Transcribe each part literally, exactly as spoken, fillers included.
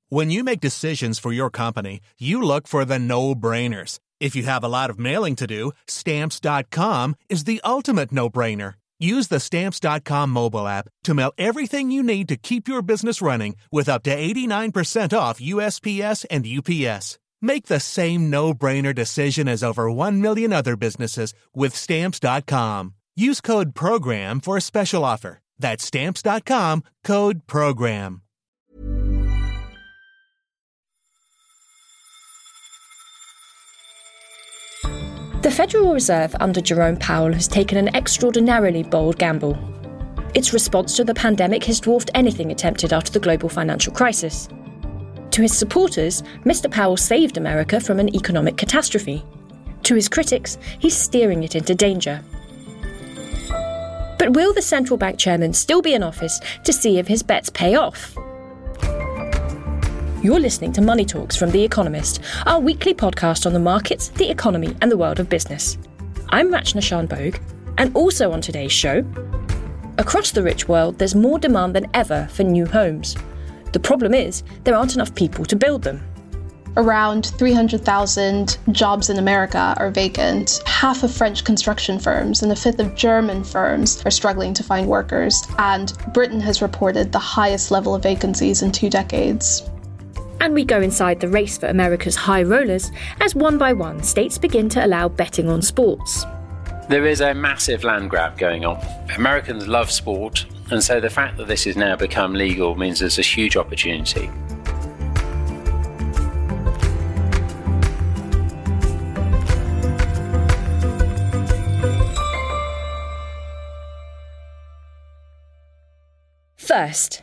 When you make decisions for your company, you look for the no-brainers. If you have a lot of mailing to do, Stamps dot com is the ultimate no-brainer. Use the Stamps dot com mobile app to mail everything you need to keep your business running with up to eighty-nine percent off U S P S and U P S. Make the same no-brainer decision as over one million other businesses with Stamps dot com. Use code PROGRAM for a special offer. That's Stamps dot com, code PROGRAM. The Federal Reserve under Jerome Powell has taken an extraordinarily bold gamble. Its response to the pandemic has dwarfed anything attempted after the global financial crisis. To his supporters, Mister Powell saved America from an economic catastrophe. To his critics, he's steering it into danger. But will the central bank chairman still be in office to see if his bets pay off? You're listening to Money Talks from The Economist, our weekly podcast on the markets, the economy and the world of business. I'm Rachna Shanbhogue, and also on today's show, across the rich world there's more demand than ever for new homes. The problem is there aren't enough people to build them. Around three hundred thousand jobs in America are vacant. Half of French construction firms and a fifth of German firms are struggling to find workers, and Britain has reported the highest level of vacancies in two decades. And we go inside the race for America's high rollers as one by one states begin to allow betting on sports. There is a massive land grab going on. Americans love sport, and so the fact that this has now become legal means there's a huge opportunity. First,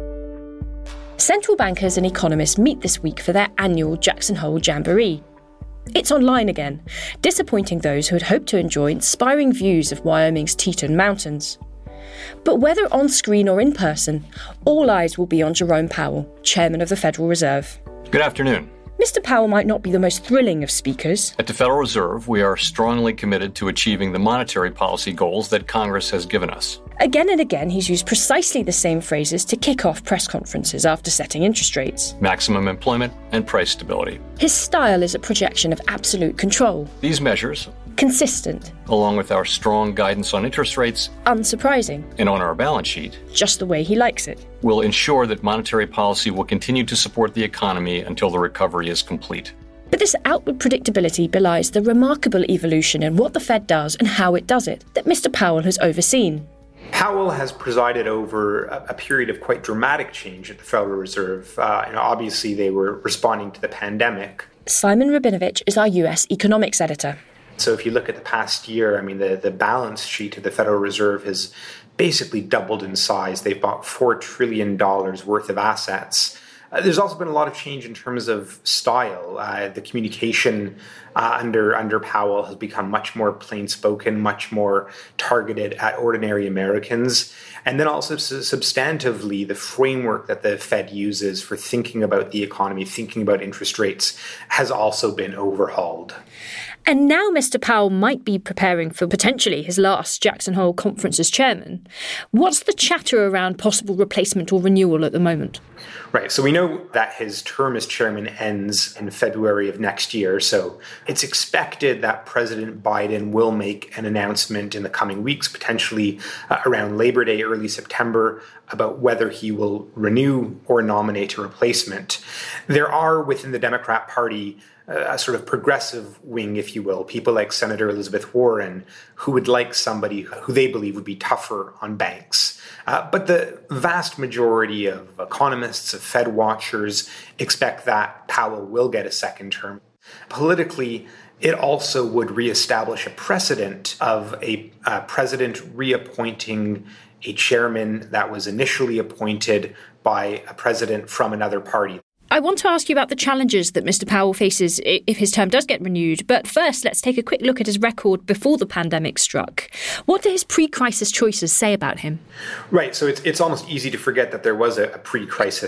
central bankers and economists meet this week for their annual Jackson Hole Jamboree. It's online again, disappointing those who had hoped to enjoy inspiring views of Wyoming's Teton Mountains. But whether on screen or in person, all eyes will be on Jerome Powell, chairman of the Federal Reserve. Good afternoon. Mister Powell might not be the most thrilling of speakers. At the Federal Reserve, we are strongly committed to achieving the monetary policy goals that Congress has given us. Again and again, he's used precisely the same phrases to kick off press conferences after setting interest rates. Maximum employment and price stability. His style is a projection of absolute control. These measures, consistent, along with our strong guidance on interest rates, unsurprising, and on our balance sheet, just the way he likes it, will ensure that monetary policy will continue to support the economy until the recovery is complete. But this outward predictability belies the remarkable evolution in what the Fed does and how it does it that Mister Powell has overseen. Powell has presided over a, a period of quite dramatic change at the Federal Reserve. Uh, and obviously, they were responding to the pandemic. Simon Rabinovich is our U S economics editor. So if you look at the past year, I mean, the, the balance sheet of the Federal Reserve has basically doubled in size. They've bought four trillion dollars worth of assets. Uh, there's also been a lot of change in terms of style. Uh, the communication uh, under under Powell has become much more plain-spoken, much more targeted at ordinary Americans. And then also substantively, the framework that the Fed uses for thinking about the economy, thinking about interest rates, has also been overhauled. And now Mister Powell might be preparing for potentially his last Jackson Hole conference as chairman. What's the chatter around possible replacement or renewal at the moment? Right. So we know that his term as chairman ends in February of next year. So it's expected that President Biden will make an announcement in the coming weeks, potentially uh, around Labor Day, early September, about whether he will renew or nominate a replacement. There are within the Democrat Party a sort of progressive wing, if you will, people like Senator Elizabeth Warren, who would like somebody who they believe would be tougher on banks. Uh, but the vast majority of economists, of Fed watchers, expect that Powell will get a second term. Politically, it also would reestablish a precedent of a uh, president reappointing a chairman that was initially appointed by a president from another party. I want to ask you about the challenges that Mister Powell faces if his term does get renewed. But first, let's take a quick look at his record before the pandemic struck. What do his pre-crisis choices say about him? Right. So it's it's almost easy to forget that there was a, a pre-crisis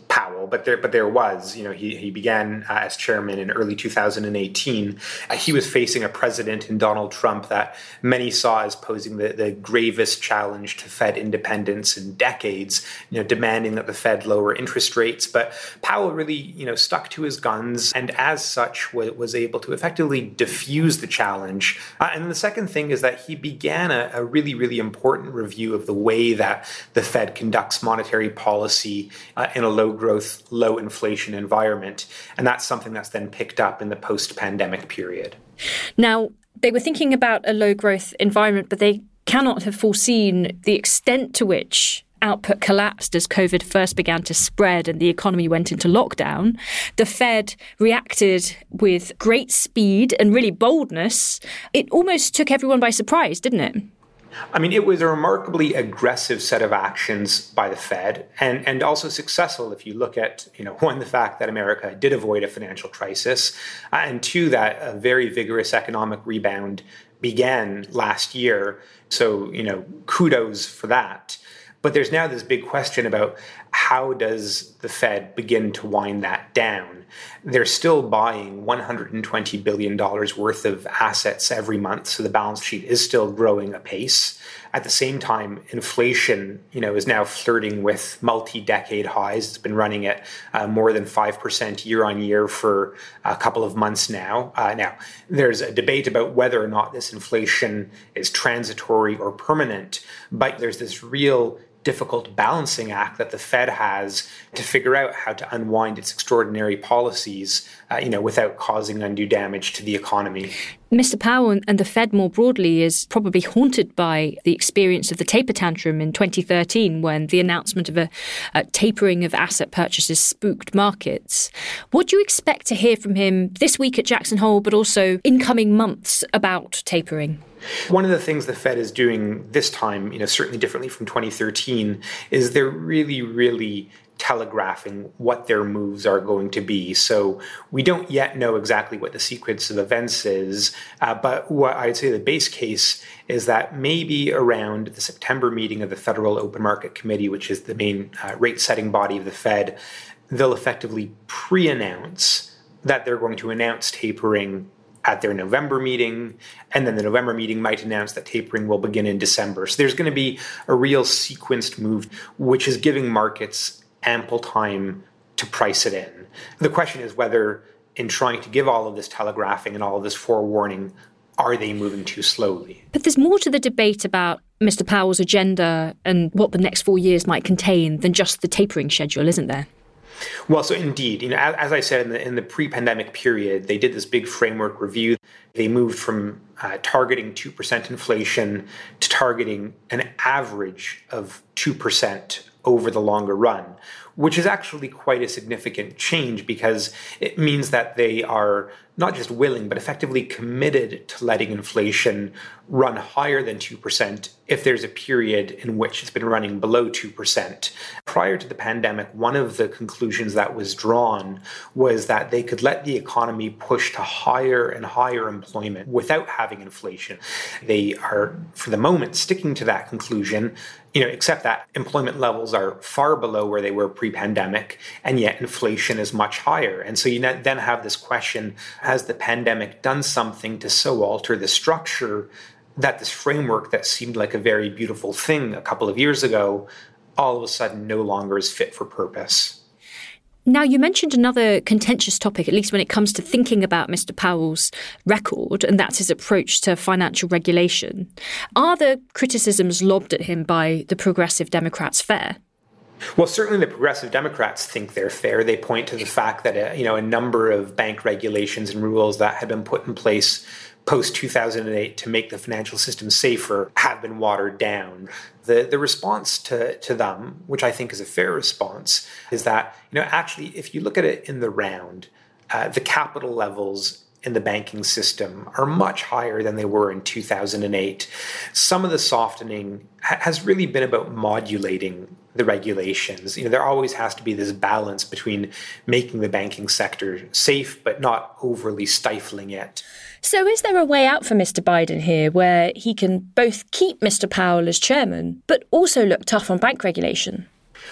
Powell, but there, but there was, you know, he, he began uh, as chairman in early two thousand eighteen. Uh, he was facing a president in Donald Trump that many saw as posing the, the gravest challenge to Fed independence in decades, you know, demanding that the Fed lower interest rates. But Powell really, you know, stuck to his guns and as such was, was able to effectively diffuse the challenge. Uh, and the second thing is that he began a, a really, really important review of the way that the Fed conducts monetary policy uh, in a low growth, low inflation environment. And that's something that's then picked up in the post-pandemic period. Now, they were thinking about a low growth environment, but they cannot have foreseen the extent to which output collapsed as COVID first began to spread and the economy went into lockdown. The Fed reacted with great speed and really boldness. It almost took everyone by surprise, didn't it? I mean, it was a remarkably aggressive set of actions by the Fed and, and also successful if you look at, you know, one, the fact that America did avoid a financial crisis, uh, and two, that a very vigorous economic rebound began last year. So, you know, kudos for that. But there's now this big question about how does the Fed begin to wind that down? They're still buying one hundred twenty billion dollars worth of assets every month, so the balance sheet is still growing apace. At the same time, inflation, you know, is now flirting with multi-decade highs. It's been running at uh, more than five percent year on year for a couple of months now. Uh, now, there's a debate about whether or not this inflation is transitory or permanent, but there's this real difficult balancing act that the Fed has to figure out how to unwind its extraordinary policies, uh, you know, without causing undue damage to the economy. Mister Powell and the Fed more broadly is probably haunted by the experience of the taper tantrum in twenty thirteen when the announcement of a, a tapering of asset purchases spooked markets. What do you expect to hear from him this week at Jackson Hole, but also in coming months about tapering? One of the things the Fed is doing this time, you know, certainly differently from twenty thirteen, is they're really, really telegraphing what their moves are going to be. So we don't yet know exactly what the sequence of events is, uh, but what I'd say the base case is that maybe around the September meeting of the Federal Open Market Committee, which is the main uh, rate-setting body of the Fed, they'll effectively pre-announce that they're going to announce tapering at their November meeting, and then the November meeting might announce that tapering will begin in December. So there's going to be a real sequenced move, which is giving markets ample time to price it in. The question is whether, in trying to give all of this telegraphing and all of this forewarning, are they moving too slowly? But there's more to the debate about Mister Powell's agenda and what the next four years might contain than just the tapering schedule, isn't there? Well, so indeed, you know, as, as I said, in the, in the pre-pandemic period, they did this big framework review. They moved from uh, targeting two percent inflation to targeting an average of two percent over the longer run, which is actually quite a significant change because it means that they are not just willing, but effectively committed to letting inflation run higher than two percent if there's a period in which it's been running below two percent. Prior to the pandemic, one of the conclusions that was drawn was that they could let the economy push to higher and higher employment without having inflation. They are, for the moment, sticking to that conclusion, you know, except that employment levels are far below where they were pre-pandemic, and yet inflation is much higher. And so you then have this question, has the pandemic done something to so alter the structure that this framework that seemed like a very beautiful thing a couple of years ago, all of a sudden no longer is fit for purpose? Now, you mentioned another contentious topic, at least when it comes to thinking about Mister Powell's record, and that's his approach to financial regulation. Are the criticisms lobbed at him by the progressive Democrats fair? Well, certainly the progressive Democrats think they're fair. They point to the fact that a, you know, a number of bank regulations and rules that had been put in place post two thousand eight to make the financial system safer have been watered down. The the response to, to them, which I think is a fair response, is that, you know, actually, if you look at it in the round, uh, the capital levels in the banking system are much higher than they were in two thousand eight. Some of the softening ha- has really been about modulating the regulations. You know, there always has to be this balance between making the banking sector safe, but not overly stifling it. So is there a way out for Mister Biden here where he can both keep Mister Powell as chairman, but also look tough on bank regulation?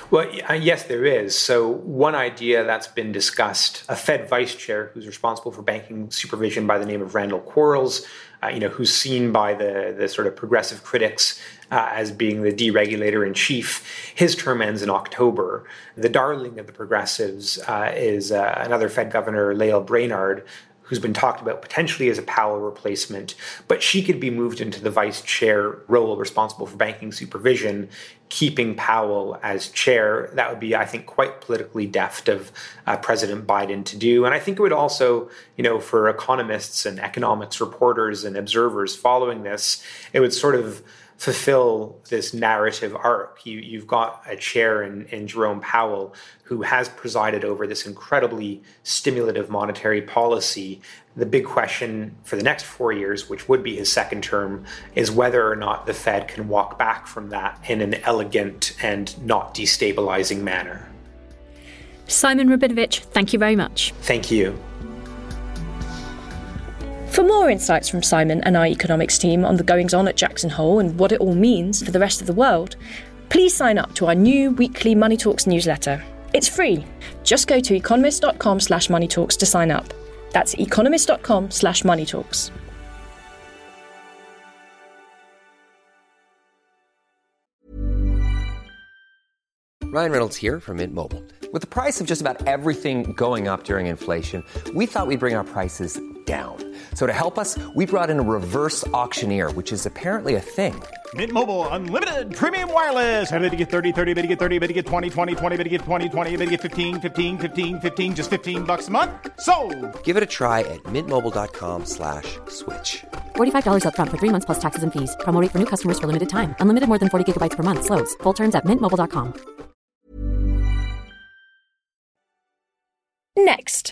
Well, yes, there is. So one idea that's been discussed, a Fed vice chair who's responsible for banking supervision by the name of Randall Quarles, uh, you know, who's seen by the, the sort of progressive critics uh, as being the deregulator in chief. His term ends in October. The darling of the progressives uh, is uh, another Fed governor, Lael Brainard, who's been talked about potentially as a Powell replacement, but she could be moved into the vice chair role responsible for banking supervision, keeping Powell as chair. That would be, I think, quite politically deft of uh, President Biden to do. And I think it would also, you know, for economists and economics reporters and observers following this, it would sort of fulfill this narrative arc. You, you've got a chair in, in Jerome Powell who has presided over this incredibly stimulative monetary policy. The big question for the next four years, which would be his second term, is whether or not the Fed can walk back from that in an elegant and not destabilizing manner. Simon Rabinovich, thank you very much. Thank you. For more insights from Simon and our economics team on the goings-on at Jackson Hole and what it all means for the rest of the world, please sign up to our new weekly Money Talks newsletter. It's free. Just go to economist.com slash money talks to sign up. That's economist.com slash money talks. Ryan Reynolds here from Mint Mobile. With the price of just about everything going up during inflation, we thought we'd bring our prices down. So to help us, we brought in a reverse auctioneer, which is apparently a thing. Mint Mobile Unlimited Premium Wireless. How to get thirty, thirty, how to get thirty, how to get twenty, twenty, twenty, how to get twenty, twenty, how to get fifteen, fifteen, fifteen, fifteen, just fifteen bucks a month? Sold! Give it a try at mintmobile.com slash switch. forty-five dollars up front for three months plus taxes and fees. Promo rate for new customers for limited time. Unlimited more than forty gigabytes per month. Slows full terms at mint mobile dot com. Next.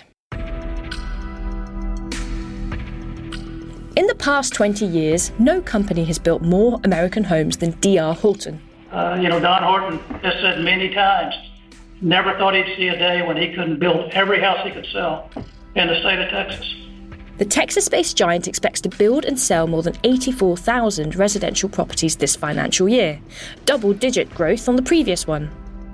In the past twenty years, no company has built more American homes than D R Horton. Uh, you know, Don Horton has said many times, never thought he'd see a day when he couldn't build every house he could sell in the state of Texas. The Texas-based giant expects to build and sell more than eighty-four thousand residential properties this financial year, double-digit growth on the previous one.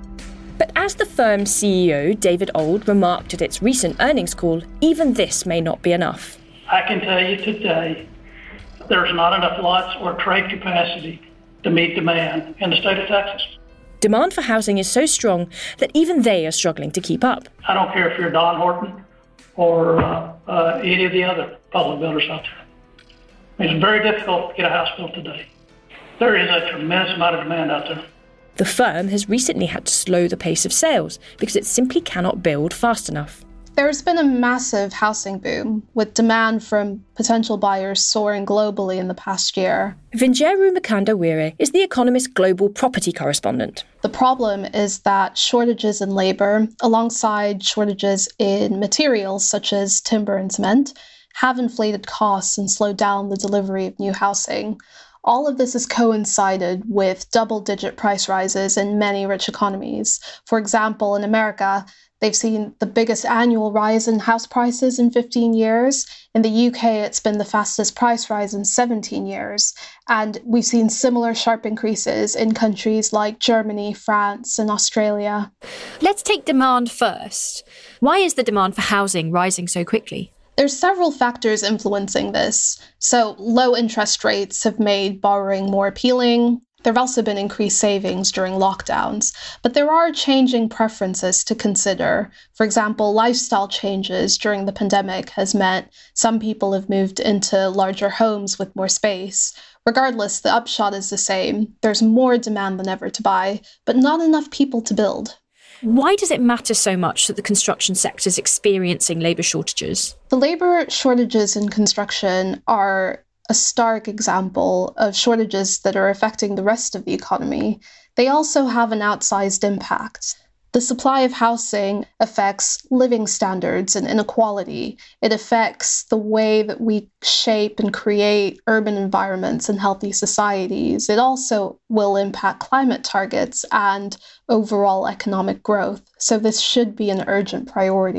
But as the firm's C E O, David Auld, remarked at its recent earnings call, even this may not be enough. I can tell you today, there's not enough lots or trade capacity to meet demand in the state of Texas. Demand for housing is so strong that even they are struggling to keep up. I don't care if you're Don Horton or uh, uh, any of the other public builders out there. I mean, it's very difficult to get a house built today. There is a tremendous amount of demand out there. The firm has recently had to slow the pace of sales because it simply cannot build fast enough. There's been a massive housing boom, with demand from potential buyers soaring globally in the past year. Vinjeru Mukanda-Wire is The Economist's global property correspondent. The problem is that shortages in labour, alongside shortages in materials such as timber and cement, have inflated costs and slowed down the delivery of new housing. All of this has coincided with double-digit price rises in many rich economies. For example, in America, they've seen the biggest annual rise in house prices in fifteen years. In the U K, it's been the fastest price rise in seventeen years. And we've seen similar sharp increases in countries like Germany, France, and Australia. Let's take demand first. Why is the demand for housing rising so quickly? There's several factors influencing this. So low interest rates have made borrowing more appealing. There have also been increased savings during lockdowns, but there are changing preferences to consider. For example, lifestyle changes during the pandemic has meant some people have moved into larger homes with more space. Regardless, the upshot is the same. There's more demand than ever to buy, but not enough people to build. Why does it matter so much that the construction sector is experiencing labour shortages? The labour shortages in construction are a stark example of shortages that are affecting the rest of the economy. They also have an outsized impact. The supply of housing affects living standards and inequality. It affects the way that we shape and create urban environments and healthy societies. It also will impact climate targets and overall economic growth. So this should be an urgent priority.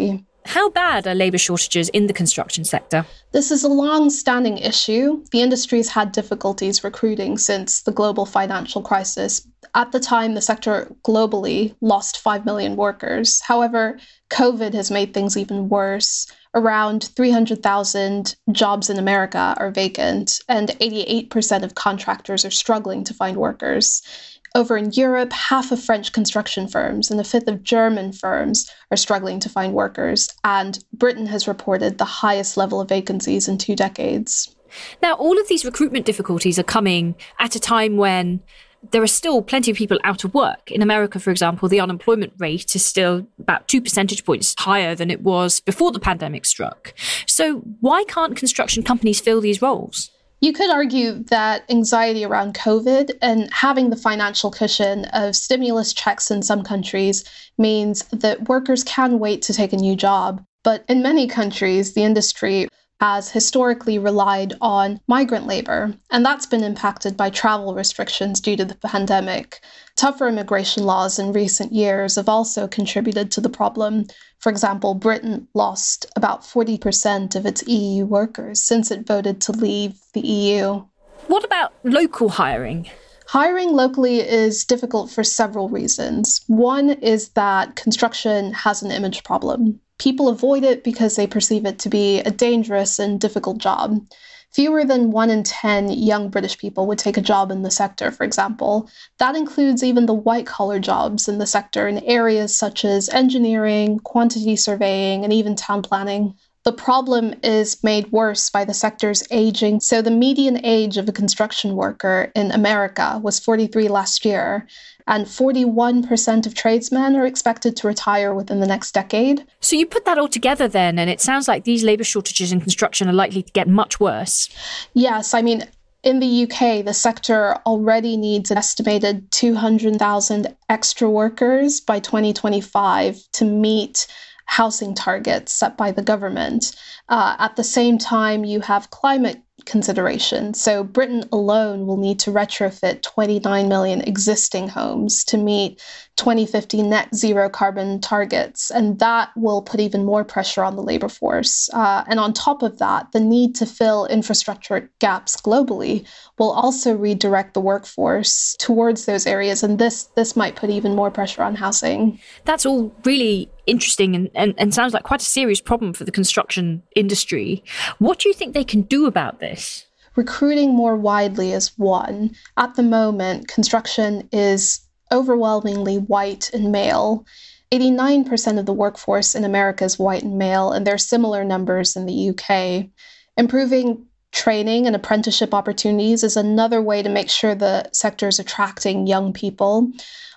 How bad are labour shortages in the construction sector? This is a long-standing issue. The industry's had difficulties recruiting since the global financial crisis. At the time, the sector globally lost five million workers. However, COVID has made things even worse. Around three hundred thousand jobs in America are vacant, and eighty-eight percent of contractors are struggling to find workers. Over in Europe, half of French construction firms and a fifth of German firms are struggling to find workers, and Britain has reported the highest level of vacancies in two decades. Now, all of these recruitment difficulties are coming at a time when there are still plenty of people out of work. In America, for example, the unemployment rate is still about two percentage points higher than it was before the pandemic struck. So why can't construction companies fill these roles? You could argue that anxiety around COVID and having the financial cushion of stimulus checks in some countries means that workers can wait to take a new job. But in many countries, the industry has historically relied on migrant labor, and that's been impacted by travel restrictions due to the pandemic. Tougher immigration laws in recent years have also contributed to the problem. For example, Britain lost about forty percent of its E U workers since it voted to leave the E U. What about local hiring? Hiring locally is difficult for several reasons. One is that construction has an image problem. People avoid it because they perceive it to be a dangerous and difficult job. Fewer than one in ten young British people would take a job in the sector, for example. That includes even the white-collar jobs in the sector in areas such as engineering, quantity surveying, and even town planning. The problem is made worse by the sector's aging. So the median age of a construction worker in America was forty-three last year, and forty-one percent of tradesmen are expected to retire within the next decade. So you put that all together then, and it sounds like these labour shortages in construction are likely to get much worse. Yes, I mean, in the U K, the sector already needs an estimated two hundred thousand extra workers by twenty twenty-five to meet housing targets set by the government. Uh, at the same time, you have climate considerations. So Britain alone will need to retrofit twenty-nine million existing homes to meet twenty fifty net zero carbon targets. And that will put even more pressure on the labour force. Uh, and on top of that, the need to fill infrastructure gaps globally will also redirect the workforce towards those areas. And this this might put even more pressure on housing. That's all really interesting and, and, and sounds like quite a serious problem for the construction industry. What do you think they can do about this? Recruiting more widely is one. At the moment, construction is overwhelmingly white and male. eighty-nine percent of the workforce in America is white and male, and there are similar numbers in the U K. Improving training and apprenticeship opportunities is another way to make sure the sector is attracting young people.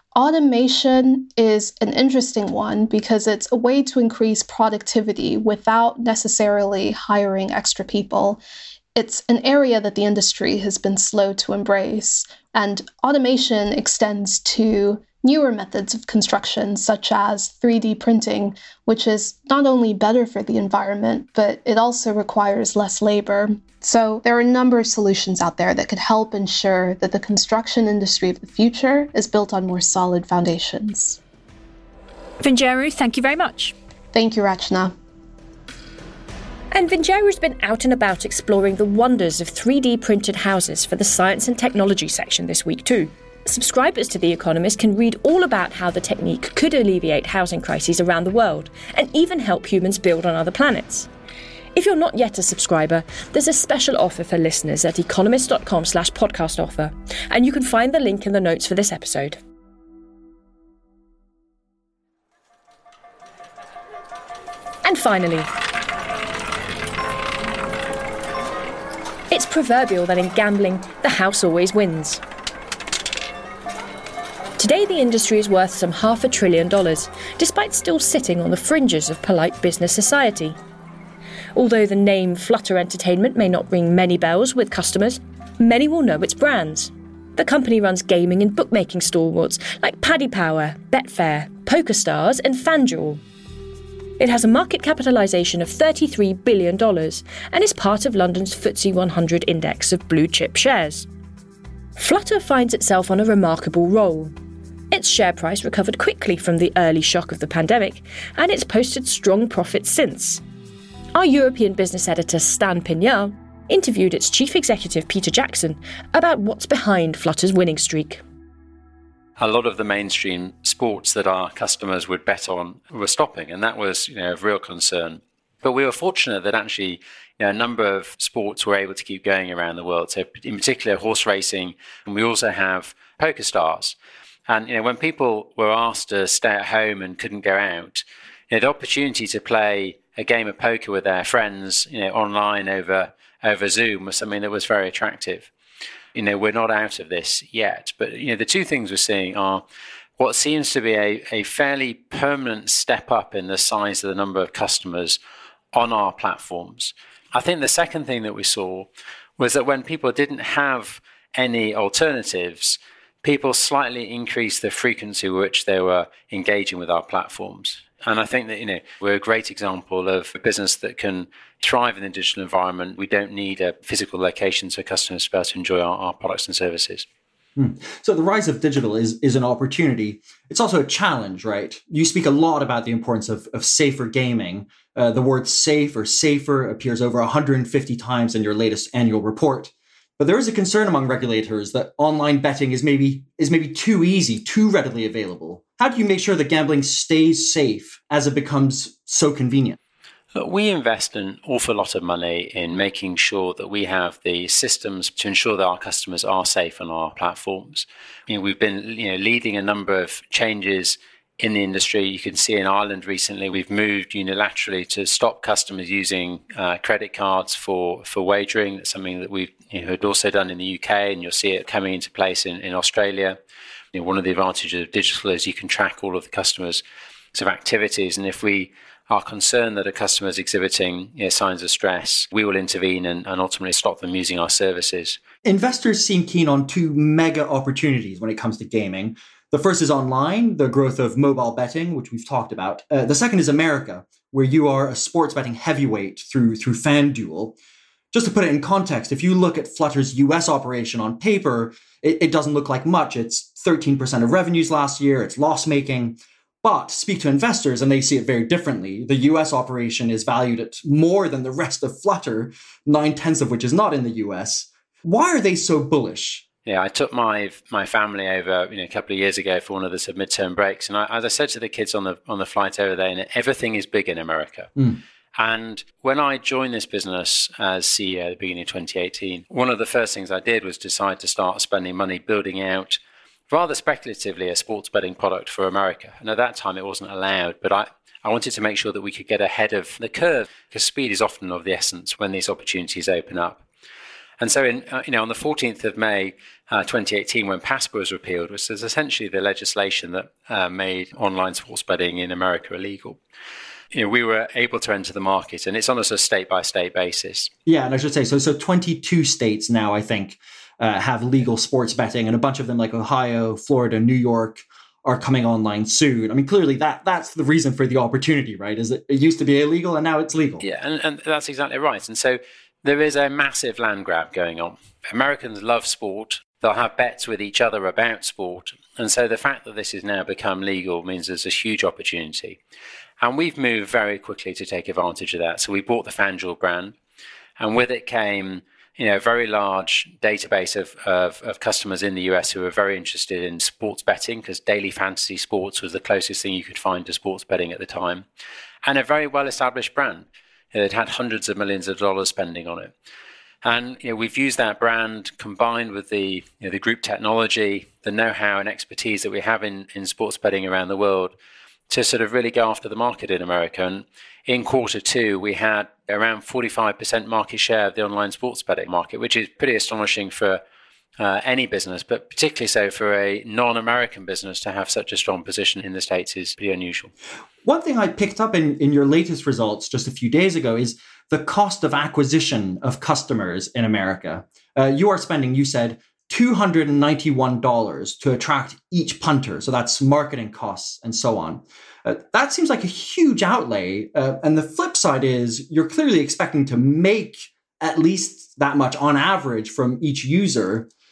Automation is an interesting one because it's a way to increase productivity without necessarily hiring extra people. It's an area that the industry has been slow to embrace, and automation extends to newer methods of construction, such as three D printing, which is not only better for the environment, but it also requires less labor. So there are a number of solutions out there that could help ensure that the construction industry of the future is built on more solid foundations. Vinjeru, thank you very much. Thank you, Rachna. And Vinjeru's been out and about exploring the wonders of three D printed houses for the science and technology section this week too. Subscribers to The Economist can read all about how the technique could alleviate housing crises around the world and even help humans build on other planets. If you're not yet a subscriber, there's a special offer for listeners at economist.com slash podcast offer, and you can find the link in the notes for this episode. And finally, it's proverbial that in gambling, the house always wins. Today, the industry is worth some half a trillion dollars, despite still sitting on the fringes of polite business society. Although the name Flutter Entertainment may not ring many bells with customers, many will know its brands. The company runs gaming and bookmaking stalwarts like Paddy Power, Betfair, PokerStars and FanDuel. It has a market capitalisation of thirty-three billion dollars and is part of London's F T S E one hundred index of blue-chip shares. Flutter finds itself on a remarkable roll. Its share price recovered quickly from the early shock of the pandemic, and it's posted strong profits since. Our European business editor Stan Pignal interviewed its chief executive Peter Jackson about what's behind Flutter's winning streak. A lot of the mainstream sports that our customers would bet on were stopping, and that was, you know, of real concern. But we were fortunate that actually, you know, a number of sports were able to keep going around the world. So in particular, horse racing, and we also have poker stars. And, you know, when people were asked to stay at home and couldn't go out, you know, the opportunity to play a game of poker with their friends, you know, online over over Zoom was something that was very attractive. You know, we're not out of this yet, but, you know, the two things we're seeing are what seems to be a, a fairly permanent step up in the size of the number of customers on our platforms. I think the second thing that we saw was that when people didn't have any alternatives, people slightly increased the frequency with which they were engaging with our platforms. And I think that, you know, we're a great example of a business that can thrive in a digital environment. We don't need a physical location so customers to be able to enjoy our, our products and services. Hmm. So the rise of digital is is an opportunity. It's also a challenge, right? You speak a lot about the importance of, of safer gaming. Uh, the word safe or safer appears over one hundred fifty times in your latest annual report. But there is a concern among regulators that online betting is maybe is maybe too easy, too readily available. How do you make sure that gambling stays safe as it becomes so convenient? We invest an awful lot of money in making sure that we have the systems to ensure that our customers are safe on our platforms. You know, we've been, you know, leading a number of changes in the industry. You can see in Ireland recently, we've moved unilaterally to stop customers using uh, credit cards for, for wagering. That's something that we've, you know, had also done in the U K, and you'll see it coming into place in, in Australia. You know, one of the advantages of digital is you can track all of the customers' sort of activities. And if we are concerned that a customer is exhibiting, you know, signs of stress, we will intervene and, and ultimately stop them using our services. Investors seem keen on two mega opportunities when it comes to gaming. The first is online, the growth of mobile betting, which we've talked about. Uh, the second is America, where you are a sports betting heavyweight through through FanDuel. Just to put it in context, if you look at Flutter's U S operation on paper, it, it doesn't look like much. It's thirteen percent of revenues last year. It's loss-making. But speak to investors and they see it very differently. The U S operation is valued at more than the rest of Flutter, nine-tenths of which is not in the U S. Why are they so bullish? Yeah, I took my my family over, you know, a couple of years ago for one of the sort of midterm breaks, and I, as I said to the kids on the on the flight over there, everything is big in America. Mm. And when I joined this business as C E O at the beginning of twenty eighteen, one of the first things I did was decide to start spending money building out, rather speculatively, a sports betting product for America. And at that time, it wasn't allowed, but I, I wanted to make sure that we could get ahead of the curve, because speed is often of the essence when these opportunities open up. And so, in, uh, you know, on the fourteenth of May, uh, twenty eighteen, when PASPA was repealed, which is essentially the legislation that uh, made online sports betting in America illegal, you know, we were able to enter the market, and it's on a sort of state-by-state basis. Yeah, and I should say, so so twenty-two states now, I think, uh, have legal sports betting, and a bunch of them, like Ohio, Florida, New York, are coming online soon. I mean, clearly that that's the reason for the opportunity, right? Is it, it used to be illegal, and now it's legal. Yeah, and, and that's exactly right. And so there is a massive land grab going on. Americans love sport. They'll have bets with each other about sport. And so the fact that this has now become legal means there's a huge opportunity. And we've moved very quickly to take advantage of that. So we bought the FanDuel brand, and with it came, you know, a very large database of, of, of customers in the U S who were very interested in sports betting, because daily fantasy sports was the closest thing you could find to sports betting at the time, and a very well-established brand. It had hundreds of millions of dollars spending on it. And, you know, we've used that brand combined with the, you know, the group technology, the know-how and expertise that we have in, in sports betting around the world to sort of really go after the market in America. And in quarter two, we had around forty-five percent market share of the online sports betting market, which is pretty astonishing for uh, any business, but particularly so for a non-American business to have such a strong position in the States is pretty unusual. One thing I picked up in, in your latest results just a few days ago is the cost of acquisition of customers in America. Uh, you are spending, you said, two hundred ninety-one dollars to attract each punter. So that's marketing costs and so on. Uh, that seems like a huge outlay. Uh, and the flip side is you're clearly expecting to make at least that much on average from each user.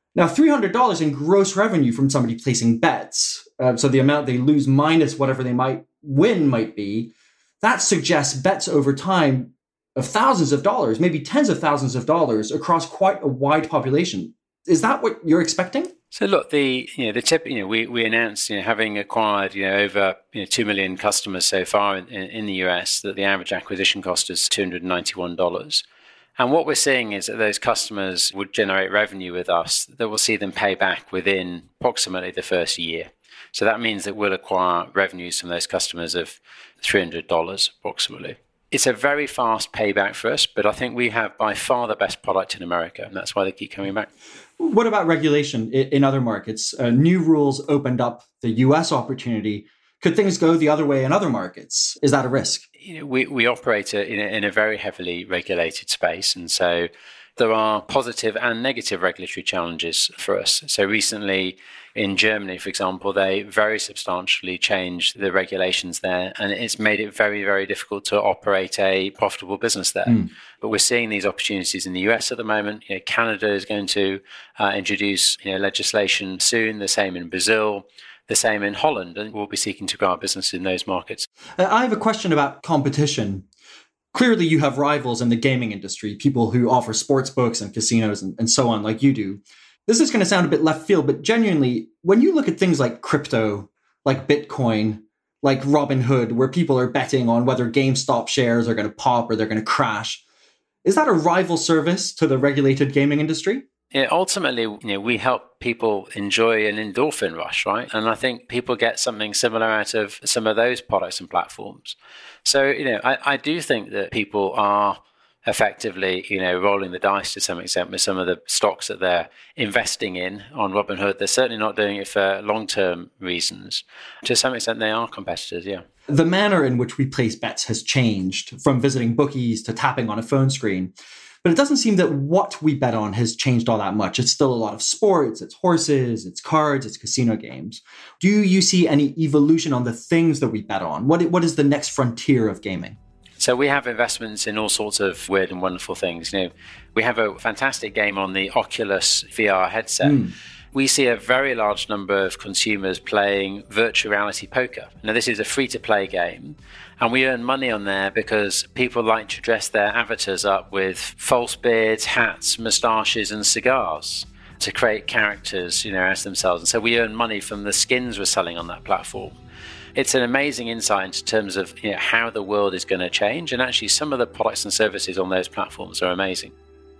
Now, three hundred dollars in gross revenue from somebody placing bets, uh, so the amount they lose minus whatever they might win might be, that suggests bets over time of thousands of dollars, maybe tens of thousands of dollars across quite a wide population. Is that what you're expecting? So look, the you know the tip you know we we announced you know having acquired you know over you know two million customers so far in, in, in the U S, that the average acquisition cost is two hundred ninety-one dollars. And what we're seeing is that those customers would generate revenue with us that will see them pay back within approximately the first year. So that means that we'll acquire revenues from those customers of three hundred dollars approximately. It's a very fast payback for us, but I think we have by far the best product in America, and that's why they keep coming back. What about regulation in other markets? Uh, new rules opened up the U S opportunity. Could things go the other way in other markets? Is that a risk? You know, we, we operate in a, in a very heavily regulated space, and so there are positive and negative regulatory challenges for us. So recently in Germany, for example, they very substantially changed the regulations there, and it's made it very, very difficult to operate a profitable business there. Mm. But we're seeing these opportunities in the U S at the moment. You know, Canada is going to uh, introduce you know, legislation soon, the same in Brazil. The same in Holland, and we'll be seeking to grow our business in those markets. Uh, I have a question about competition. Clearly, you have rivals in the gaming industry, people who offer sports books and casinos and, and so on, like you do. This is going to sound a bit left field, but genuinely, when you look at things like crypto, like Bitcoin, like Robinhood, where people are betting on whether GameStop shares are going to pop or they're going to crash, is that a rival service to the regulated gaming industry? Yeah, ultimately, you know, we help people enjoy an endorphin rush, right? And I think people get something similar out of some of those products and platforms. So, you know, I, I do think that people are effectively, you know, rolling the dice to some extent with some of the stocks that they're investing in on Robinhood. They're certainly not doing it for long-term reasons. To some extent, they are competitors, yeah. The manner in which we place bets has changed, from visiting bookies to tapping on a phone screen. But it doesn't seem that what we bet on has changed all that much. It's still a lot of sports, it's horses, it's cards, it's casino games. Do you see any evolution on the things that we bet on? What What is the next frontier of gaming? So we have investments in all sorts of weird and wonderful things. You know, we have a fantastic game on the Oculus V R headset. Mm. We see a very large number of consumers playing virtual reality poker. Now, this is a free-to-play game, and we earn money on there because people like to dress their avatars up with false beards, hats, moustaches, and cigars to create characters, you know, as themselves. And so we earn money from the skins we're selling on that platform. It's an amazing insight into terms of you know, how the world is going to change, and actually some of the products and services on those platforms are amazing.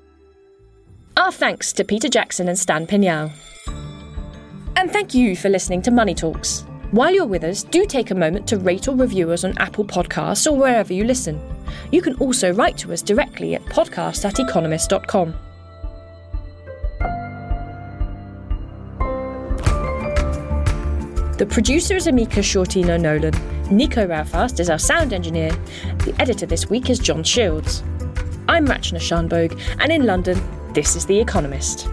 Our thanks to Peter Jackson and Stan Pignal. And thank you for listening to Money Talks. While you're with us, do take a moment to rate or review us on Apple Podcasts or wherever you listen. You can also write to us directly at podcast at economist dot com. The producer is Amika Shortino Nolan. Nico Raufast is our sound engineer. The editor this week is John Shields. I'm Rachna Shanbhogue, and in London, this is The Economist.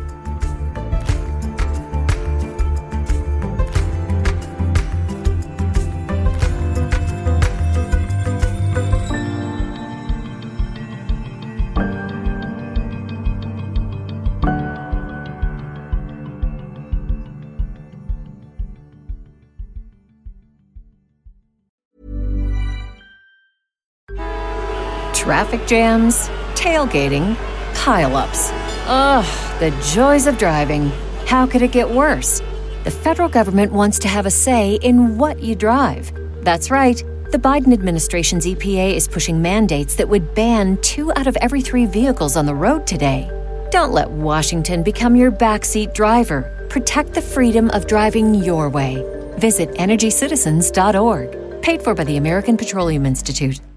Traffic jams, tailgating, pile-ups. Ugh, the joys of driving. How could it get worse? The federal government wants to have a say in what you drive. That's right. The Biden administration's E P A is pushing mandates that would ban two out of every three vehicles on the road today. Don't let Washington become your backseat driver. Protect the freedom of driving your way. Visit energy citizens dot org. Paid for by the American Petroleum Institute.